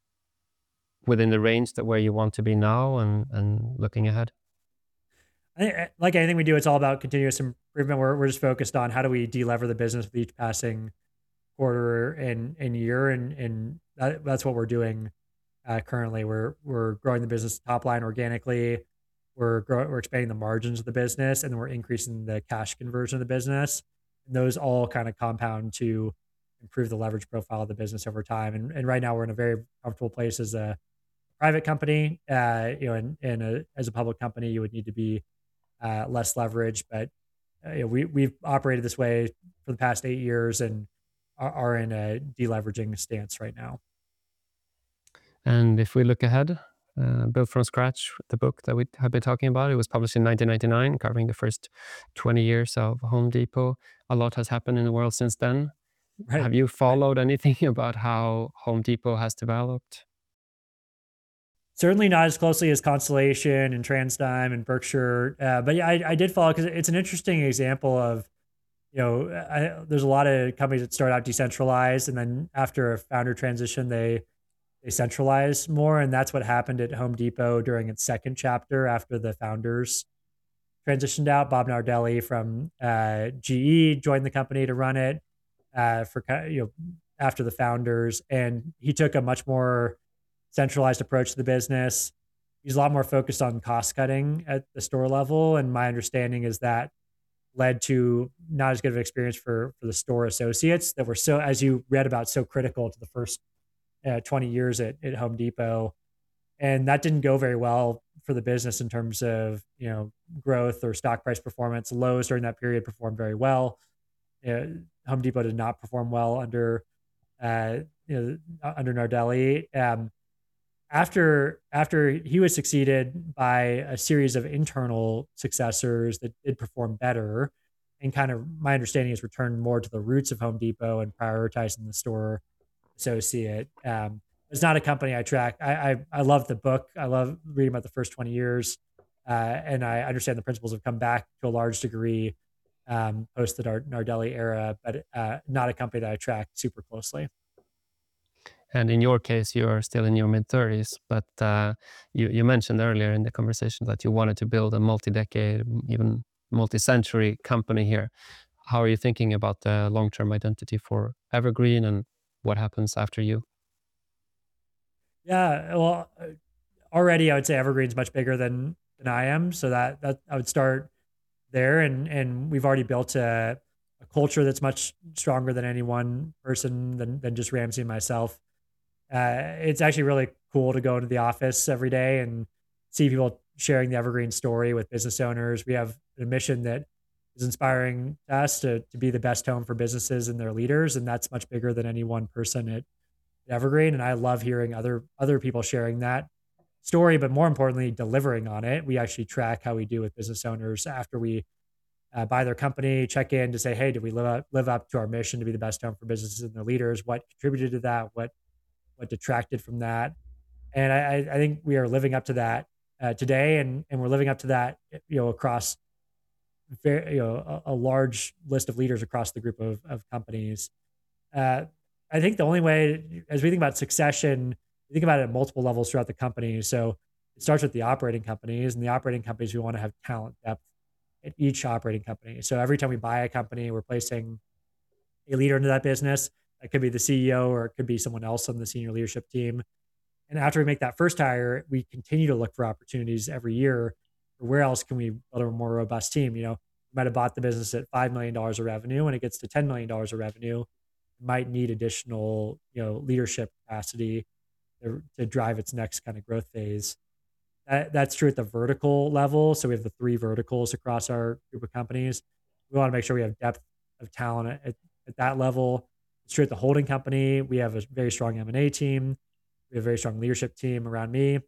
within the range that where you want to be now and, and looking ahead? I think, like anything we do, it's all about continuous improvement. We're we're just focused on how do we delever the business with each passing quarter and and year, and and that, that's what we're doing uh, currently. We're we're growing the business top line organically. We're growing, we're expanding the margins of the business, and then we're increasing the cash conversion of the business. And those all kind of compound to improve the leverage profile of the business over time. And and right now we're in a very comfortable place as a private company. Uh, you know, and, and a, as a public company, you would need to be uh, less leverage. But uh, you know, we we've operated this way for the past eight years and are, are in a deleveraging stance right now. And if we look ahead, uh, Built from Scratch, the book that we have been talking about, it was published in nineteen ninety-nine, covering the first twenty years of Home Depot. A lot has happened in the world since then. Right. Have you followed anything about how Home Depot has developed? Certainly not as closely as Constellation and TransDigm and Berkshire, uh, but yeah, I, I did follow because it's an interesting example of, you know, I, there's a lot of companies that start out decentralized, and then after a founder transition, they they centralize more, and that's what happened at Home Depot during its second chapter after the founders transitioned out. Bob Nardelli from uh, G E joined the company to run it uh, for you know after the founders, and he took a much more centralized approach to the business. He's a lot more focused on cost cutting at the store level. And my understanding is that led to not as good of an experience for for the store associates that were so, as you read about, so critical to the first uh, twenty years at, at Home Depot. And that didn't go very well for the business in terms of, you know, growth or stock price performance. Lowe's during that period performed very well. Uh, Home Depot did not perform well under uh, you know, under Nardelli. Um, after after he was succeeded by a series of internal successors that did perform better, and kind of my understanding is returned more to the roots of Home Depot and prioritizing the store associate. Um, it's not a company I track. I, I I love the book. I love reading about the first twenty years, uh, and I understand the principles have come back to a large degree um, post the Nardelli era, but uh, not a company that I track super closely. And in your case, you are still in your mid thirties, but uh, you, you mentioned earlier in the conversation that you wanted to build a multi-decade, even multi-century company here. How are you thinking about the long-term identity for Evergreen and what happens after you? Yeah, well, uh, already I would say Evergreen's much bigger than than I am, so that that I would start there, and and we've already built a, a culture that's much stronger than any one person than than just Ramsey and myself. Uh, it's actually really cool to go into the office every day and see people sharing the Evergreen story with business owners. We have a mission that is inspiring us to, to be the best home for businesses and their leaders. And that's much bigger than any one person at Evergreen. And I love hearing other, other people sharing that story, but more importantly, delivering on it. We actually track how we do with business owners after we uh, buy their company, check in to say, hey, did we live up, live up to our mission to be the best home for businesses and their leaders? What contributed to that? What what detracted from that? And I, I think we are living up to that uh, today, and and we're living up to that, you know, across very, you know, a, a large list of leaders across the group of of companies. Uh, I think the only way, as we think about succession, we think about it at multiple levels throughout the company. So it starts with the operating companies, and the operating companies, we want to have talent depth at each operating company. So every time we buy a company, we're placing a leader into that business. It could be the C E O, or it could be someone else on the senior leadership team. And after we make that first hire, we continue to look for opportunities every year. Where else can we build a more robust team? You know, we might have bought the business at five million dollars of revenue. When it gets to ten million dollars of revenue, it might need additional, you know, leadership capacity to, to drive its next kind of growth phase. That, that's true at the vertical level. So we have the three verticals across our group of companies. We want to make sure we have depth of talent at, at that level. It's true at the holding company. We have a very strong M and A team. We have a very strong leadership team around me.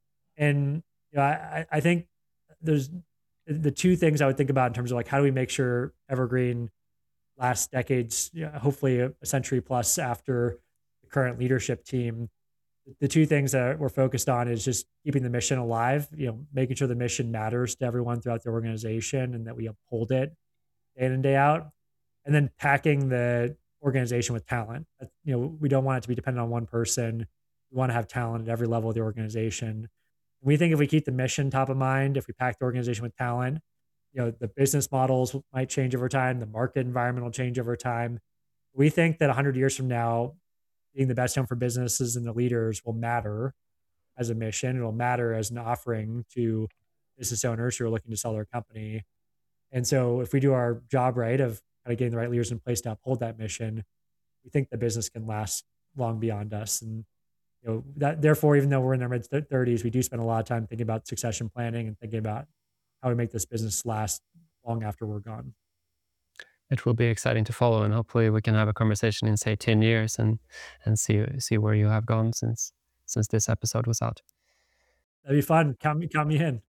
And you know, I, I think there's the two things I would think about in terms of like, how do we make sure Evergreen lasts decades, you know, hopefully a, a century plus after the current leadership team. The two things that we're focused on is just keeping the mission alive, you know, making sure the mission matters to everyone throughout the organization and that we uphold it day in and day out. And then packing the organization with talent. You know, we don't want it to be dependent on one person. We want to have talent at every level of the organization. We think if we keep the mission top of mind, if we pack the organization with talent, you know, the business models might change over time, the market environment will change over time. We think that one hundred years from now, being the best home for businesses and the leaders will matter as a mission. It'll matter as an offering to business owners who are looking to sell their company. And so if we do our job right of kind of getting the right leaders in place to uphold that mission, we think the business can last long beyond us. And you know, that therefore, even though we're in our mid thirties, we do spend a lot of time thinking about succession planning and thinking about how we make this business last long after we're gone. It will be exciting to follow, and hopefully we can have a conversation in say ten years and and see see where you have gone since since this episode was out. That'd be fun. Count me, count me in.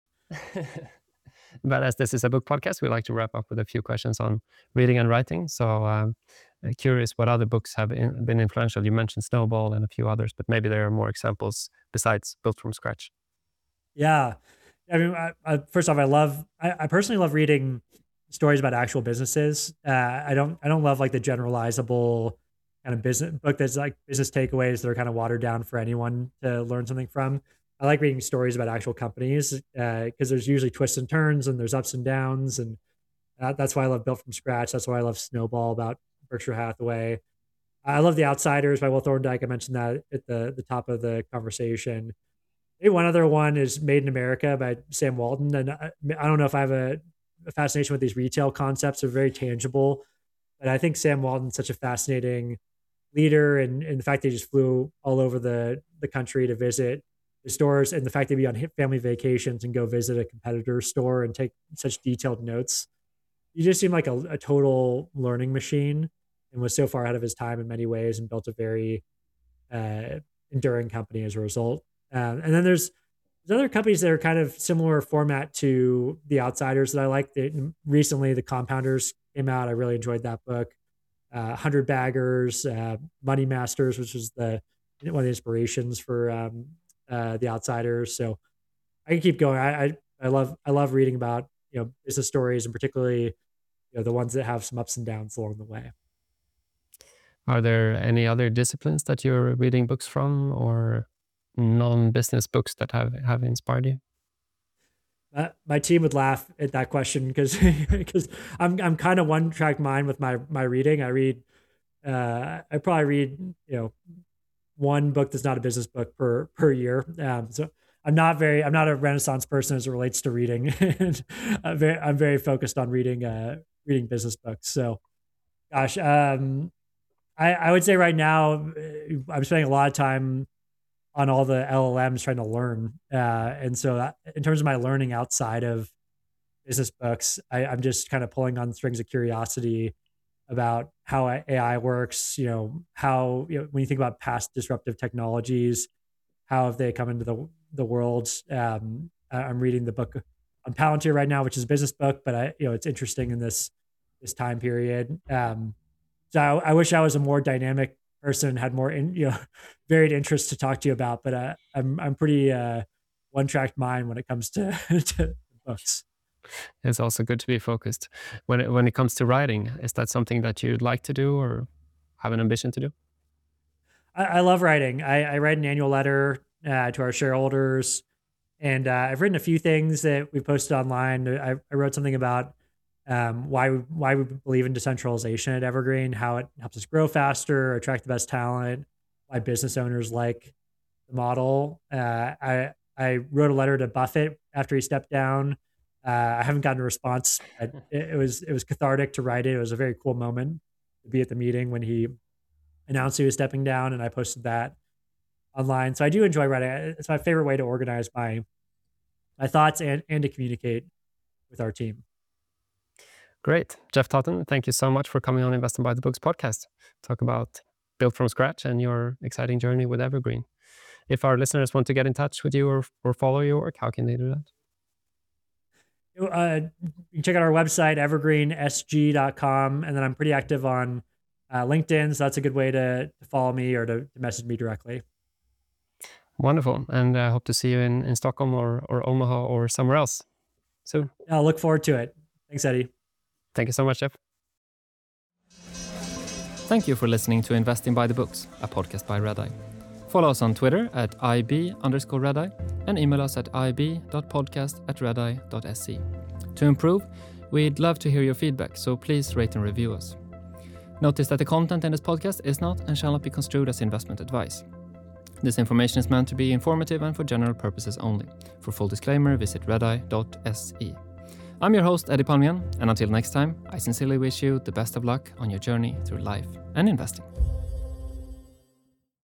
But as this is a book podcast, we like to wrap up with a few questions on reading and writing. So um, curious what other books have in, been influential. You mentioned Snowball and a few others, but maybe there are more examples besides Built from Scratch. Yeah. I mean, I, I, first off, I love, I, I personally love reading stories about actual businesses. Uh, I don't, I don't love like the generalizable kind of business book that's like business takeaways that are kind of watered down for anyone to learn something from. I like reading stories about actual companies because uh, there's usually twists and turns and there's ups and downs. And that, that's why I love Built from Scratch. That's why I love Snowball about Berkshire Hathaway. I love The Outsiders by Will Thorndike. I mentioned that at the, the top of the conversation. Maybe one other one is Made in America by Sam Walton. And I, I don't know if I have a a fascination with these retail concepts. They're very tangible. But I think Sam Walton's such a fascinating leader, and, and the fact that he just flew all over the, the country to visit the stores, and the fact that he'd be on family vacations and go visit a competitor's store and take such detailed notes. He just seemed like a, a total learning machine, and was so far ahead of his time in many ways, and built a very uh, enduring company as a result. Um, and then there's, there's other companies that are kind of similar format to The Outsiders that I like. That recently, The Compounders came out. I really enjoyed that book. Uh, Hundred Baggers, uh, Money Masters, which was the one of the inspirations for um, uh, The Outsiders. So I can keep going. I, I I love I love reading about, you know, business stories, and particularly, you know, the ones that have some ups and downs along the way. Are there any other disciplines that you're reading books from, or non-business books that have, have inspired you? Uh, my team would laugh at that question because because I'm I'm kind of one track mind with my my reading. I read uh, I probably read, you know, one book that's not a business book per per year. Um, so I'm not very I'm not a Renaissance person as it relates to reading. And I'm very I'm very focused on reading uh, reading business books. So, gosh, um, I I would say right now uh, I'm spending a lot of time on all the L L Ms trying to learn. Uh, and so that, in terms of my learning outside of business books, I, I'm just kind of pulling on strings of curiosity about how A I works, you know, how, you know, when you think about past disruptive technologies, how have they come into the, the world? Um, I- I'm reading the book on Palantir right now, which is a business book, but I, you know, it's interesting in this, this time period. Um, so I, I wish I was a more dynamic person, had more in, you know, varied interests to talk to you about, but uh, I'm I'm pretty uh, one track mind when it comes to, to books. It's also good to be focused. When it, when it comes to writing, is that something that you'd like to do or have an ambition to do? I, I love writing. I, I write an annual letter uh, to our shareholders, and uh, I've written a few things that we posted online. I, I wrote something about um, why we, why we believe in decentralization at Evergreen, how it helps us grow faster, attract the best talent, why business owners like the model. Uh, I I wrote a letter to Buffett after he stepped down. Uh, I haven't gotten a response. But it, it was it was cathartic to write it. It was a very cool moment to be at the meeting when he announced he was stepping down, and I posted that online. So I do enjoy writing. It's my favorite way to organize my my thoughts and and to communicate with our team. Great. Jeff Totten, thank you so much for coming on Investing by the Books podcast. Talk about build from scratch and your exciting journey with Evergreen. If our listeners want to get in touch with you or, or follow your work, how can they do that? Uh, you can check out our website, evergreen s g dot com. And then I'm pretty active on uh, LinkedIn. So that's a good way to, to follow me or to, to message me directly. Wonderful. And I hope to see you in, in Stockholm or, or Omaha or somewhere else soon. I'll look forward to it. Thanks, Eddie. Thank you so much, Jeff. Thank you for listening to Investing by the Books, a podcast by Redeye. Follow us on Twitter at ib underscore Redeye and email us at ib.podcast at redeye.sc. To improve, we'd love to hear your feedback, so please rate and review us. Notice that the content in this podcast is not and shall not be construed as investment advice. This information is meant to be informative and for general purposes only. For full disclaimer, visit redeye dot s e. I'm your host, Eddie Palmgren, and until next time, I sincerely wish you the best of luck on your journey through life and investing.